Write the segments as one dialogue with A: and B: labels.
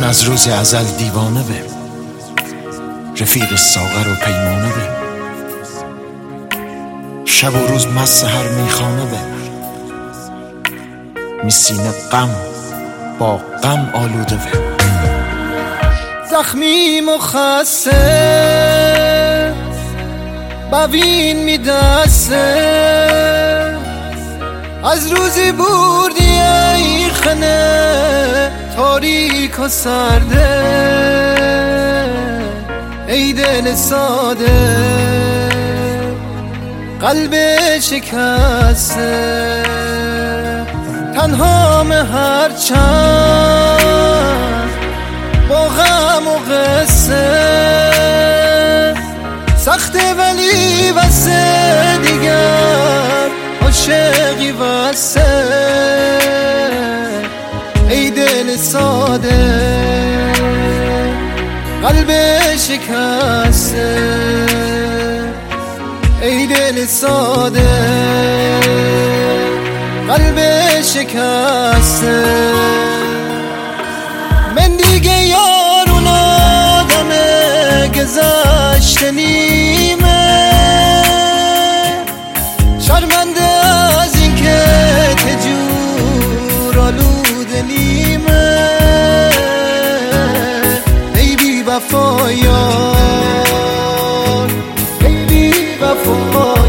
A: من از روز ازل دیوانه به رفیق ساغر و پیمانه به شب و روز مست هر میخانه به میسینه غم با غم آلوده به
B: زخمی مخصه ببین میدسته از روزی بردی ای خنه تاریک و سرده ای دل ساده قلب شکسته تنها هر چند با غم و قصه سخته ولی واسه دیگر عاشقی واسه ای دل ساده قلب شکسته ای دل ساده قلب شکسته من دیگه یار اون آدم گذشته نیمه شرمنده از این که تجور آلوده نیمه ای بی وفایان ای بی وفایان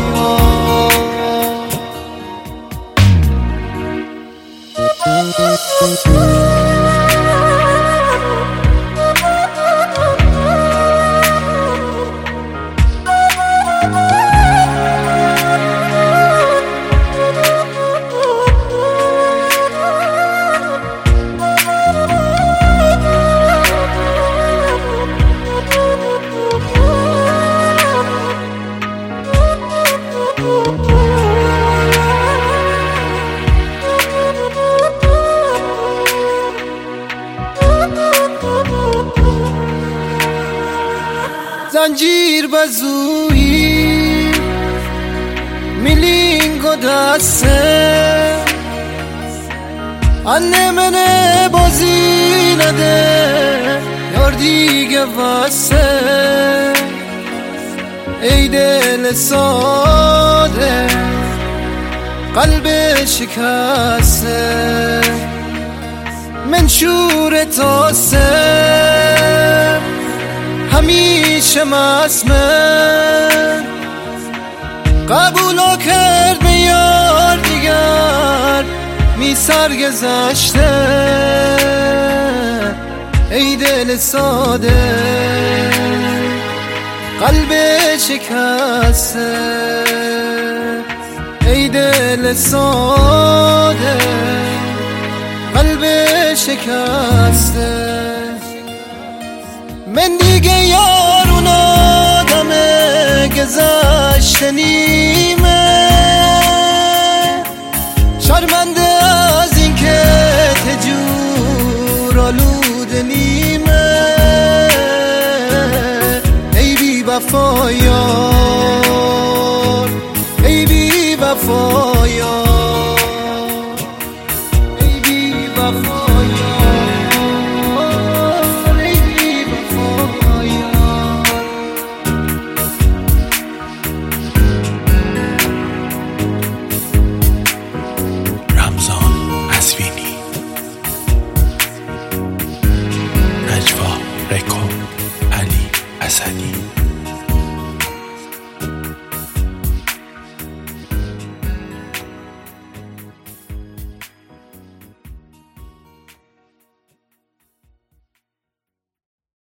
B: زنجیر بزویی میلینگ و دسته انه منه بازی نده یار دیگه واسه ای دل ساده قلب شکسته منشور تاسه همیشه مسمر قبولو کرد به یار دیگر می سرگذشته ای دل ساده قلب شکسته ای دل ساده قلب شکسته من دیگه یار اون آدم گذشته نیمه شرمنده از این که تجور آلوده نیمه ای بی وفایان ای بی وفایان ای بی وفایان
A: نجوا رکو علی اسدی